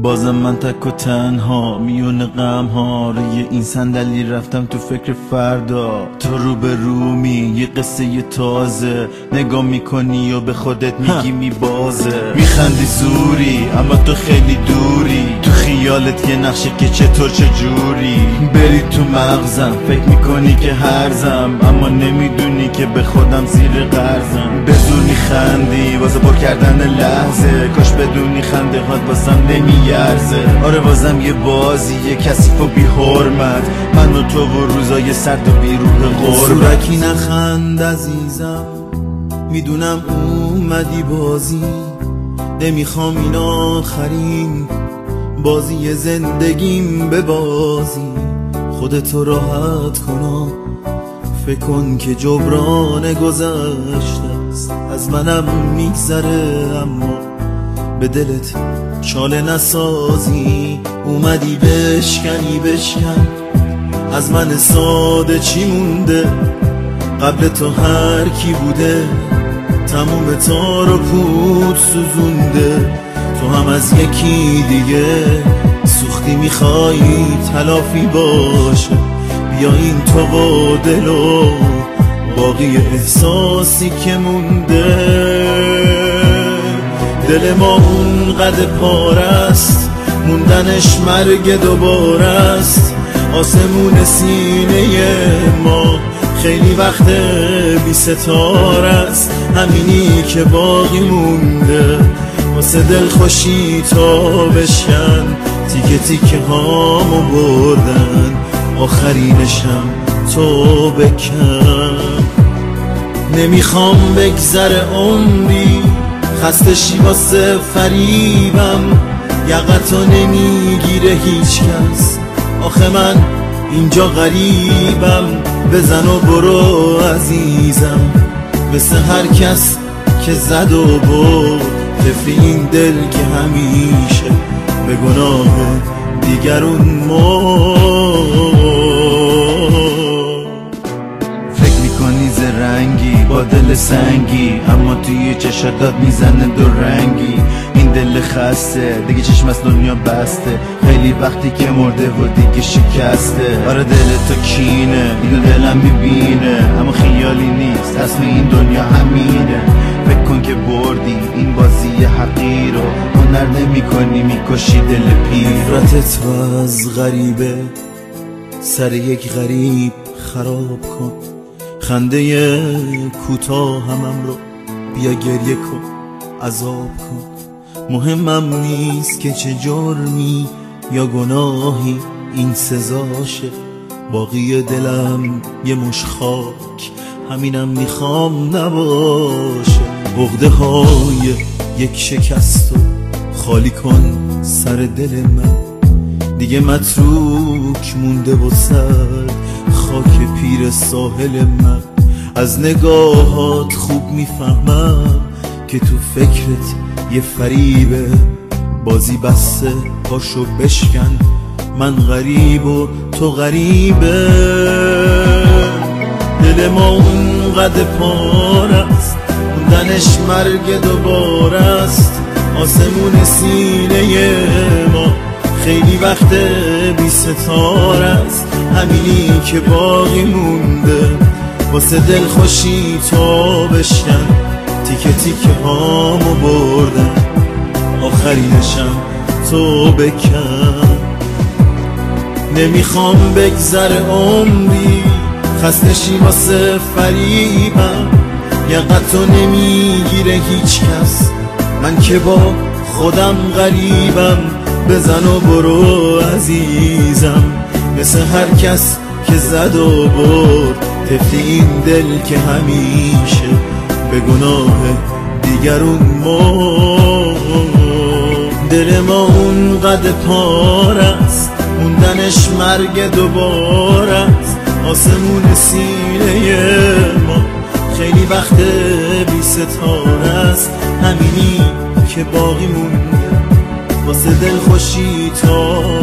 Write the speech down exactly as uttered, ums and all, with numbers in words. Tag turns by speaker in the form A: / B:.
A: بازم من تک و تنها میون غم ها، روی این صندلی رفتم تو فکر فردا. تو رو به رومی یه قصه ی تازه، نگاه میکنی و به خودت میگی میبازه. میخندی زوری اما تو خیلی دوری، تو خیالت یه نقشه که چطور چجوری. بری تو مغزم فکر میکنی که هرزم، اما نمیدونی که به خودم زیر قرضم. به زور میخندی واسه پر کردن لحظه، کاش بدونی خنده هات واسم نمیارزه. آره بازم یه بازی یه کثیف و بی حرمت، من و تو و روزای سرد و بی روح غربت.
B: صورکی نخند عزیزم، میدونم اومدی بازی، نمیخوام این آخرین بازی زندگیم به بازی. خودتو راحت کن، فکر کن که جبران گذشته است، از منم میگذره اما به دلت چاله نسازی. اومدی بشکنی بشکن، از من ساده چی مونده؟ قبل تو هر کی بوده تموم تار و پود سوزونده. تو هم از یکی دیگه سوختی میخوای تلافی باشه، بیا این تو و دل و باقی احساسی که مونده. دل ما اونقدر پارست، موندنش مرگ دوباره است. آسمون سینه ما خیلی وقت بی ستاره است، همینی که باقی مونده واسه دل خوشی تا بشکن. تیکه تیکه هامو بردن، آخرینشم تو بکن. نمیخوام بگذره عمری خسته شی واسه فریبم، یقتو نمیگیره هیچ کس، آخه من اینجا غریبم. بزن و برو عزیزم، مثل هر کس که زد و برد. طفل این دل که همیشه به گناه دیگرون مرد.
A: فکر میکنی زرنگی با دل سنگی، اما توی چشات داد میزنه دو رنگی. این دل خسته دیگه چشم از دنیا بسته، خیلی وقتی که مرده و دیگه شکسته. آره دل تو کینه اینو دلم میبینه، اما خیالی نیست اسم این دنیا همینه. فکر کن که بردی این بازی حقیر رو، هنر نمی کنی میکشی دل پیر.
B: رتت از غریبه سر یک غریب خراب کن، خنده کوتاه همم رو بیا گریه کن عذاب کن. مهمم نیست که چه جرمی یا گناهی این سزاشه، باقی دلم یه مش خاک همینم میخوام نباشه. عقده های یک شکست و خالی کن سر دل من، دیگه متروک مونده و سر خاک پیر ساحل من. از نگاهات خوب میفهمم که تو فکرت یه فریبه، بازی بسته پاشو بشکن، من غریب و تو غریبه. دل ما اونقدر پاره است، موندنش مرگ دوباره است. آسمون سینه ما خیلی وقت بی ستاره است، همینی که باقی مونده واسه دل خوشی تا بشکن. تیکه تیکه هامو بردن، آخرینشم تو بکن. نمیخوام بگذره عمری خسته شی واسه فریبم، یقتو نمیگیره هیچ کس، من که با خودم غریبم. بزن و برو عزیزم، مثل هر کس که زد و برد. طفل این دل که همیشه به گناه دیگرون مرد. دل ما اونقدر پاره است، موندنش مرگ دوباره است. آسمون سینه ما خیلی وقت بی ستاره است، همینی که باقی مونده واسه دل خوشی تا